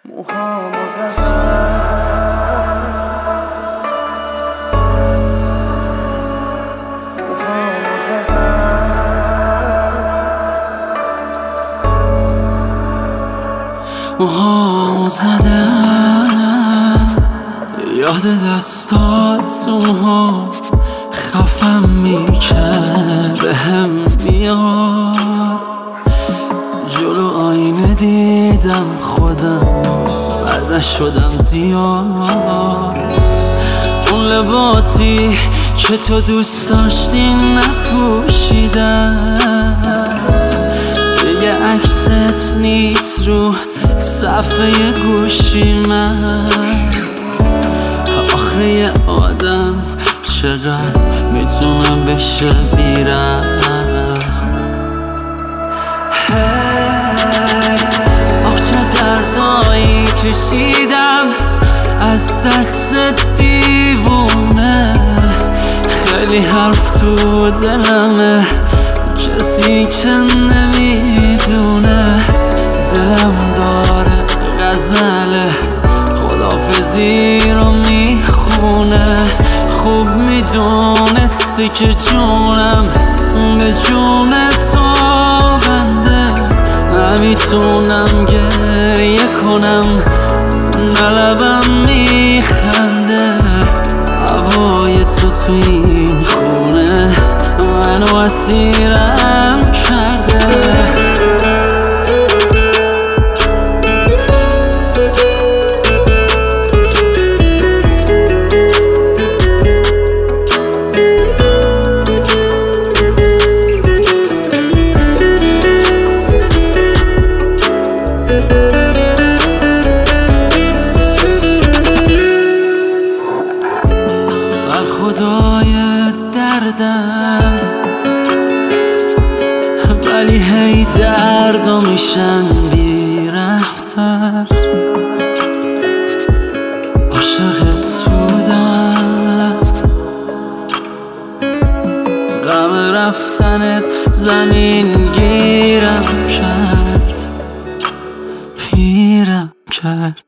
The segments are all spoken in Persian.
موهامو زدم موهامو زدم یاد دستات موهام خفم میکرد بهم میاد جلو آینه دیدم خودم بعدش شدم زیاد اون لباسی که تو دوست داشتی نپوشیدم دیگه عکست نیست رو صفحه گوشی من آخه یه آدم چقدر میتونم بشه بیرحم آخ چه دردایی کشیدم از دست دیوونه خیلی حرف تو دلمه کسی که نمیدونه دلم داره غزل خداحافظی رو میخونه خوب میدونستی که جونم به جون تو بنده نمیتونم گریه کنم نلبم میخنده هوای تو توی این خونه منو اسیرم کرده خدای دردم ولی هی دردا میشن بی‌رحم‌تر عاشقت بودم غم رفتنت زمین گیرم کرد پیرم کرد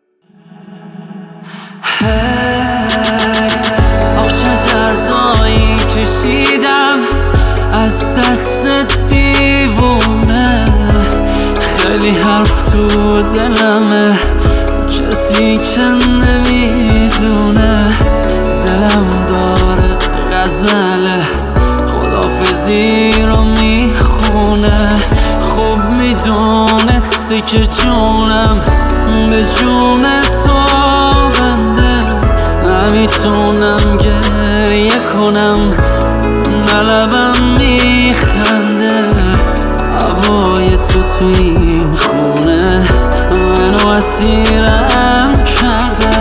دردایی کشیدم از دست دیوونه خیلی حرف تو دلمه کسی که نمیدونه دلم داره غزل خداحافظی رو میخونه خوب میدونستی که جونم به جون تو بنده نمیتونم گریه کنم نلبم میخنده هوای تو توی این خونه منو اسیرم کرده